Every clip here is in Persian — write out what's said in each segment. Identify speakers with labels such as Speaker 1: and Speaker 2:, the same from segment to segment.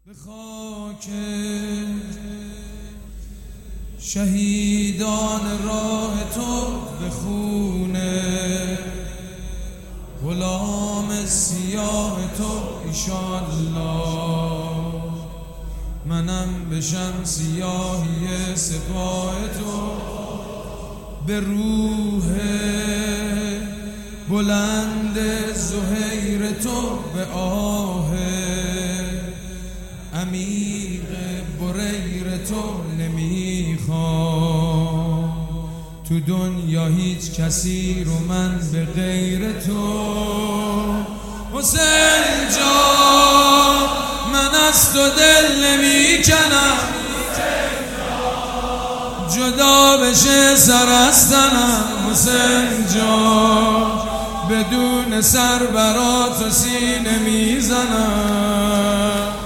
Speaker 1: به خاک شهیدان راه تو، به خون غلام سیاه تو ایشالله منم بشم سیاهی سپاه تو، به روح بلند زهیر تو، به آه عمیق بریر تو نمیخوام تو دنیا هیچ کسی رو من به غیر تو. حسین جان من از تو دل نمیکنم، جدا بشه سر از تنم. حسین جان بدون سر برا تو سینه میزنم.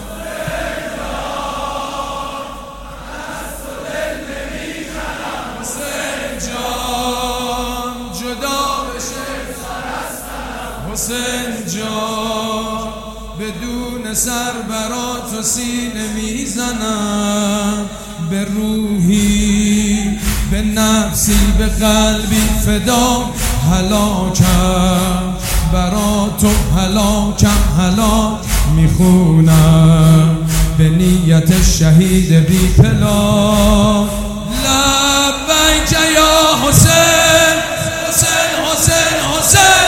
Speaker 1: حسین جان بدون سر برا تو سینه میزنم، به روحی به نفسی به قلبی فدا هلاکم، برا تو هلاکم هلاک میخونم، به نیت شهید بی پلا. لبیک یا حسین حسین حسین حسین،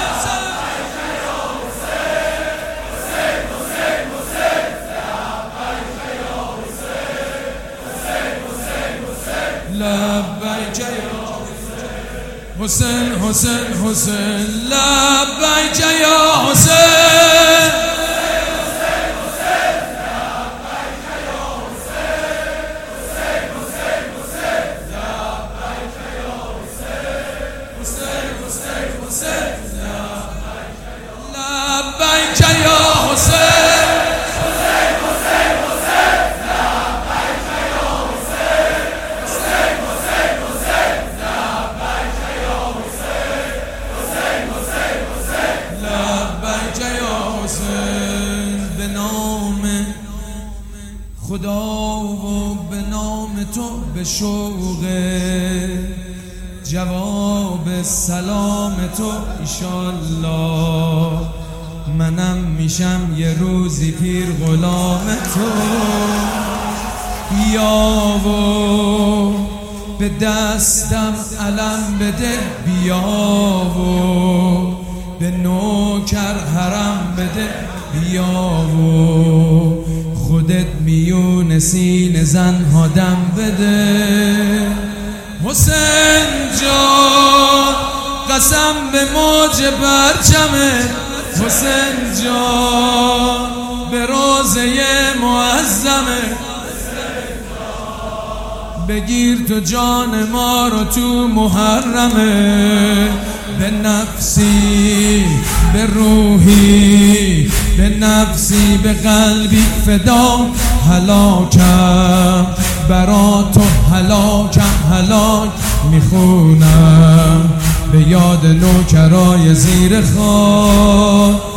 Speaker 1: لبیک یا حسین حسین حسین، لبیک یا حسین. لبیک یا حسین. به نام خدا و به نام تو، به شوق جواب سلام تو ایشالله منم میشم یه روزی پیر غلام تو. بیا و به دستم علم بده، بیا و به نوکر حرم بده، بیا و خودت میون سینه زنها دم بده. حسین جان قسم به موج پرچمه، حسین جان به روزه معظمه، بگیر تو جان ما رو تو محرمه. به نفسی به روحی به نفسی به قلبی فدا هلاکم، برا تو هلاکم هلاک میخونم، به یاد نوکرای زیر خاک.